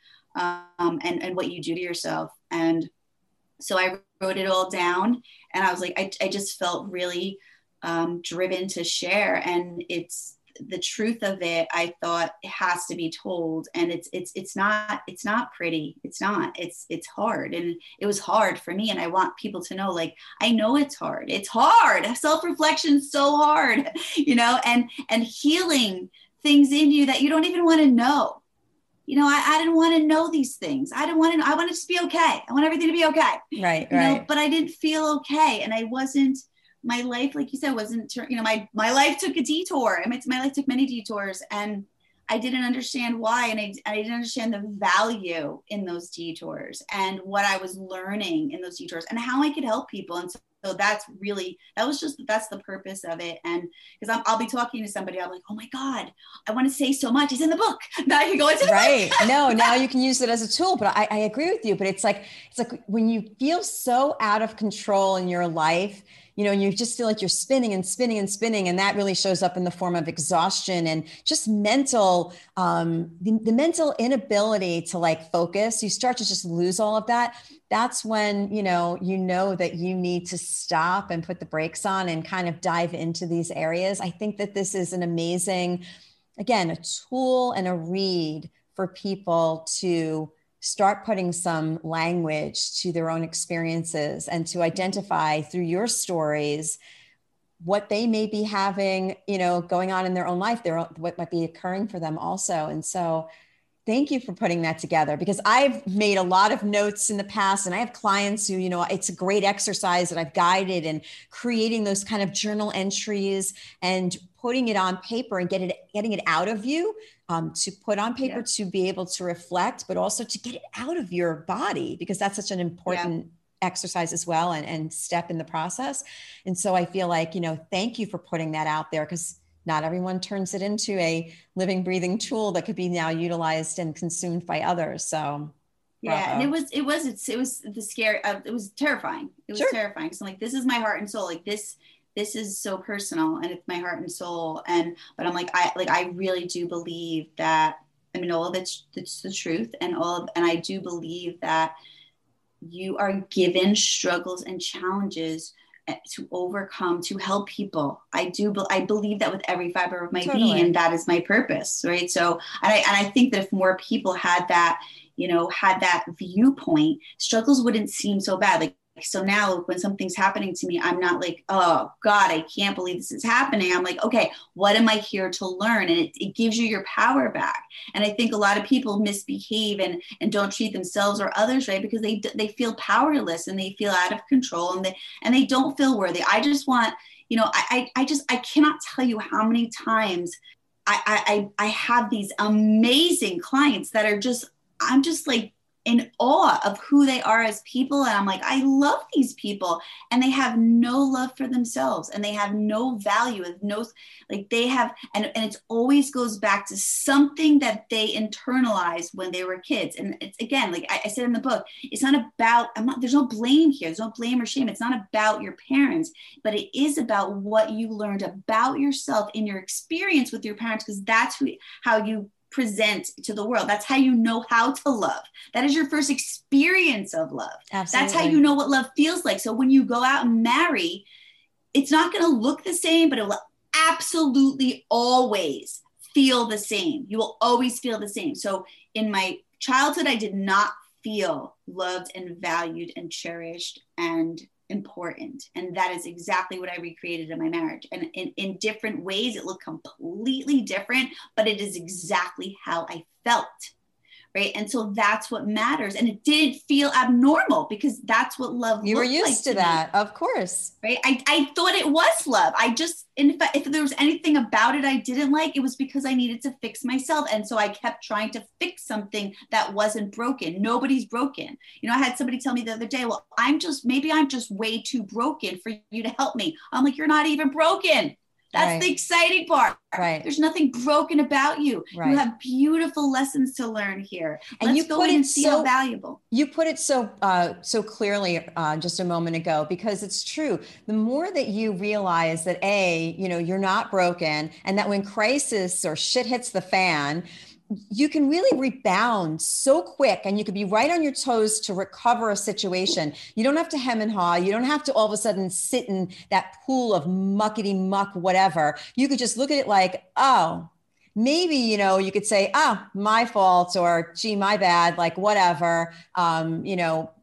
um, and, and what you do to yourself. And so I wrote it all down, and I was like, I, I just felt really um, driven to share. And it's, the truth of it, I thought it has to be told. And it's, it's, it's not, it's not pretty. It's not, it's, it's hard. And it was hard for me. And I want people to know, like, I know it's hard. It's hard. Self-reflection is so hard, you know, and, and healing things in you that you don't even want to know. You know, I, I didn't want to know these things. I didn't want to know. I wanted to be okay. I want everything to be okay. Right. You right. know, but I didn't feel okay. And I wasn't, my life, like you said, wasn't, you know, my, my life took a detour. I mean, my life took many detours, and I didn't understand why. And I, I didn't understand the value in those detours and what I was learning in those detours and how I could help people. And so, so that's really, that was just, that's the purpose of it. And because I'll be talking to somebody, I'm like, oh my God, I want to say so much. It's in the book. Now you can go into the right. book. No, now you can use it as a tool, but I, I agree with you. But it's like, it's like when you feel so out of control in your life, you know, and you just feel like you're spinning and spinning and spinning. And that really shows up in the form of exhaustion and just mental, um, the, the mental inability to like focus. You start to just lose all of that. That's when, you know, you know that you need to stop and put the brakes on and kind of dive into these areas. I think that this is an amazing, again, a tool and a read for people to start putting some language to their own experiences and to identify through your stories what they may be having, you know, going on in their own life, their own, what might be occurring for them also. And so thank you for putting that together, because I've made a lot of notes in the past and I have clients who, you know, it's a great exercise that I've guided and creating those kind of journal entries and putting it on paper and get it, getting it out of you. Um, to put on paper, yeah. to be able to reflect, but also to get it out of your body, because that's such an important yeah. exercise as well and, and step in the process. And so I feel like, you know, thank you for putting that out there, because not everyone turns it into a living, breathing tool that could be now utilized and consumed by others. So yeah, bravo. and it was, it was, it's, it was the scary, uh, it was terrifying. It was sure. terrifying. So I'm like, this is my heart and soul. Like this, this is so personal and it's my heart and soul. And, but I'm like, I, like, I really do believe that, I mean, all of it's, it's the truth and all of, and I do believe that you are given struggles and challenges to overcome, to help people. I do, I believe that with every fiber of my totally. being, and that is my purpose. Right. So, and I, and I think that if more people had that, you know, had that viewpoint, struggles wouldn't seem so bad. Like, so now when something's happening to me, I'm not like, oh God, I can't believe this is happening. I'm like, okay, what am I here to learn? And it, it gives you your power back. And I think a lot of people misbehave and, and don't treat themselves or others right, because they, they feel powerless and they feel out of control and they, and they don't feel worthy. I just want, you know, I, I, I just, I cannot tell you how many times I, I, I have these amazing clients that are just, I'm just like, in awe of who they are as people. And I'm like, I love these people, and they have no love for themselves and they have no value and no, like they have, and, and it always goes back to something that they internalized when they were kids. And it's, again, like I, I said in the book, it's not about, I'm not, there's no blame here. There's no blame or shame. It's not about your parents, but it is about what you learned about yourself in your experience with your parents, because that's who, how you present to the world. That's how you know how to love. That is your first experience of love. Absolutely. That's how you know what love feels like. So when you go out and marry, it's not going to look the same, but it will absolutely always feel the same. You will always feel the same. So in my childhood, I did not feel loved and valued and cherished and important. And that is exactly what I recreated in my marriage. And in, in different ways, it looked completely different, but it is exactly how I felt. Right. And so that's what matters. And it didn't feel abnormal, because that's what love you were used like to, to that. me. Of course. Right. I, I thought it was love. I just, and if, I, if there was anything about it I didn't like, it was because I needed to fix myself. And so I kept trying to fix something that wasn't broken. Nobody's broken. You know, I had somebody tell me the other day, well, I'm just, maybe I'm just way too broken for you to help me. I'm like, you're not even broken. That's right. The exciting part. Right. There's nothing broken about you. Right. You have beautiful lessons to learn here. And Let's you go put in it and see so, how valuable. You put it so uh, so clearly uh, just a moment ago, because it's true. The more that you realize that A, you know, you're not broken, and that when crisis or shit hits the fan, you can really rebound so quick, and you could be right on your toes to recover a situation. You don't have to hem and haw. You don't have to all of a sudden sit in that pool of muckety muck, whatever. You could just look at it like, oh, maybe, you know, you could say, ah, oh, my fault, or gee, my bad, like whatever, um, you know,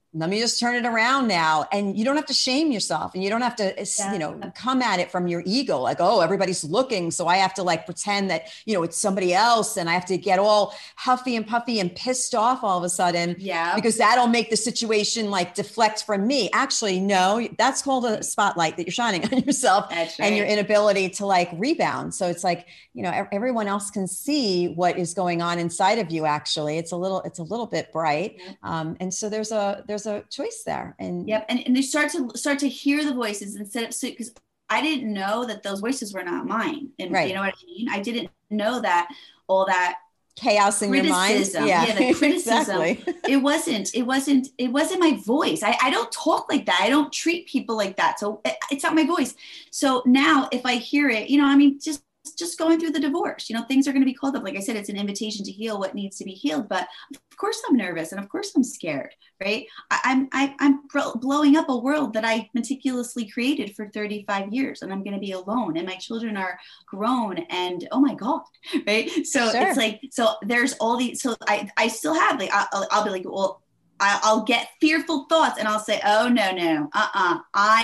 let me just turn it around now. And you don't have to shame yourself, and you don't have to, yeah. you know, come at it from your ego. Like, oh, everybody's looking, so I have to like pretend that, you know, it's somebody else. And I have to get all huffy and puffy and pissed off all of a sudden, yeah, because that'll make the situation like deflect from me. Actually, no, that's called a spotlight that you're shining on yourself. That's right. And your inability to like rebound. So it's like, you know, everyone else can see what is going on inside of you. Actually, it's a little, it's a little bit bright. Yeah. Um, and so there's a, there's a choice there. And yep. And, and they start to start to hear the voices instead of, so, because I didn't know that those voices were not mine. And right. you know what I mean? I didn't know that all that chaos in your mind. Yeah, yeah, the criticism. Exactly. it wasn't, it wasn't, it wasn't my voice. I, I don't talk like that. I don't treat people like that. So it, it's not my voice. So now if I hear it, you know, I mean, just, just going through the divorce, you know, things are going to be called up. Like I said, it's an invitation to heal what needs to be healed. But of course I'm nervous, and of course I'm scared, right? I, I'm, I, I'm blowing up a world that I meticulously created for thirty-five years, and I'm going to be alone, and my children are grown, and oh my God. Right. So sure. It's like, so there's all these, so I, I still have like, I'll, I'll be like, well, I'll get fearful thoughts, and I'll say, oh no, no, uh-uh.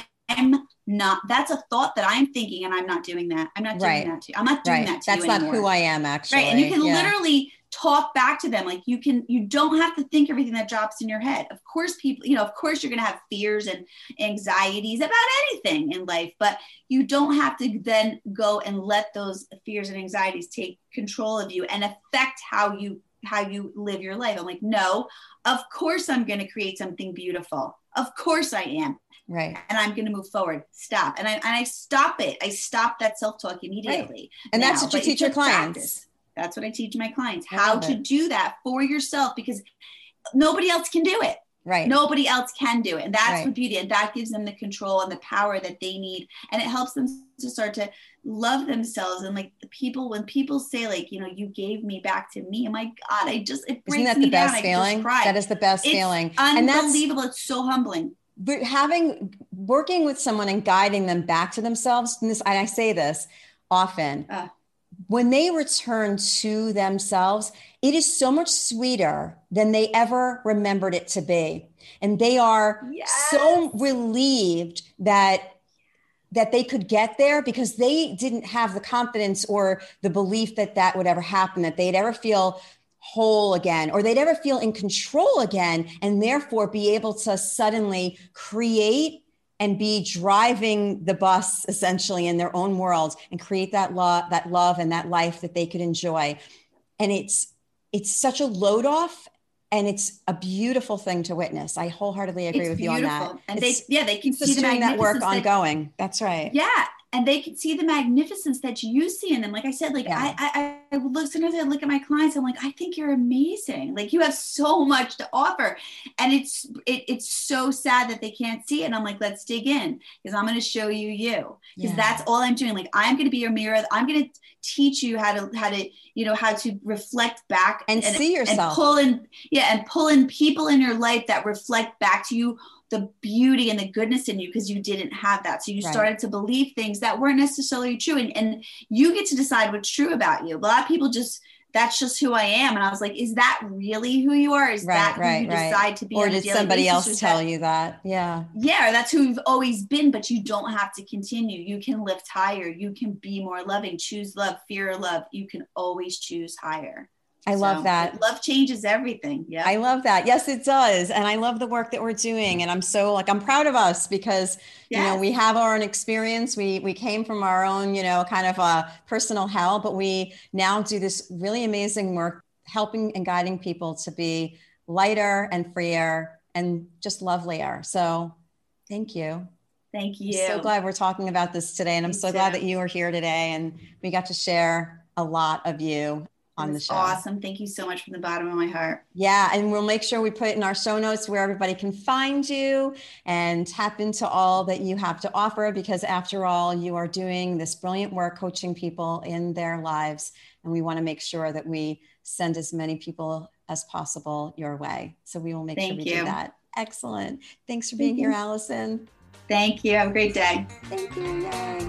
I'm not, that's a thought that I'm thinking, and I'm not doing that. I'm not doing right. that to you. I'm not doing right. that to that's you That's not anymore. who I am, actually. Right. And you can yeah. literally talk back to them. Like you can, you don't have to think everything that drops in your head. Of course, people, you know, of course you're going to have fears and anxieties about anything in life, but you don't have to then go and let those fears and anxieties take control of you and affect how you, how you live your life. I'm like, no, of course I'm going to create something beautiful. Of course I am. Right. And I'm going to move forward. Stop. And I, and I stop it. I stop that self-talk immediately. Right. And now, that's what you teach your clients. Practice. That's what I teach my clients, I how to it. do that for yourself, because nobody else can do it. Right. Nobody else can do it. And that's right. what beauty. And that gives them the control and the power that they need. And it helps them to start to love themselves. And like the people, when people say like, you know, you gave me back to me, oh my God, I just, it breaks Isn't that me the best down. feeling? I just cry. That is the best it's feeling. Unbelievable. And it's so humbling. But having, working with someone and guiding them back to themselves, and this, and I say this often, uh, when they return to themselves, it is so much sweeter than they ever remembered it to be. And they are yes. so relieved that, that they could get there, because they didn't have the confidence or the belief that that would ever happen, that they'd ever feel whole again, or they'd ever feel in control again, and therefore be able to suddenly create and be driving the bus essentially in their own world and create that love, that love and that life that they could enjoy. And it's, it's such a load off, and it's a beautiful thing to witness. I wholeheartily agree it's with beautiful. you on that. And it's, they, yeah, they can see just the doing that work that, ongoing. That's right. Yeah. And they can see the magnificence that you see in them. Like I said, like yeah. I, I, I look, sometimes I look at my clients, I'm like, I think you're amazing. Like you have so much to offer. And it's, it, it's so sad that they can't see it. And I'm like, let's dig in, because I'm going to show you you, because yeah. that's all I'm doing. Like, I'm going to be your mirror. I'm going to teach you how to, how to, you know, how to reflect back and, and see yourself and pull in. Yeah. And pull in people in your life that reflect back to you the beauty and the goodness in you, because you didn't have that. So you right. started to believe things that weren't necessarily true. And, and you get to decide what's true about you. A lot of people just, that's just who I am. And I was like, is that really who you are? Is right, that who right, you right. decide to be? Or did somebody else tell that, you that? Yeah. Yeah. Or that's who you've always been, but you don't have to continue. You can lift higher. You can be more loving, choose love, fear love. You can always choose higher. I so, love that. Love changes everything. Yeah. I love that. Yes, it does. And I love the work that we're doing. And I'm so like, I'm proud of us, because, yes. you know, we have our own experience. We, we came from our own, you know, kind of a personal hell, but we now do this really amazing work, helping and guiding people to be lighter and freer and just lovelier. So thank you. Thank you. I'm so glad we're talking about this today. And I'm Me so too. glad that you are here today, and we got to share a lot of you on the show. Awesome. Thank you so much from the bottom of my heart. Yeah. And we'll make sure we put it in our show notes where everybody can find you and tap into all that you have to offer, because after all, you are doing this brilliant work coaching people in their lives. And we want to make sure that we send as many people as possible your way. So we will make Thank sure we you. do that. Excellent. Thanks for being Thank here, you. Allison. Thank you. Have a great day. Thank you. Yay.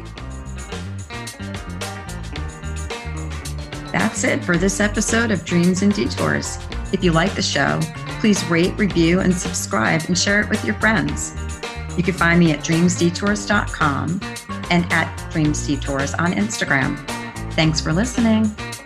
That's it for this episode of Dreams and Detours. If you like the show, Please rate, review, and subscribe and share it with your friends. You can find me at dreams detours dot com and at dreams detours on Instagram. Thanks for listening.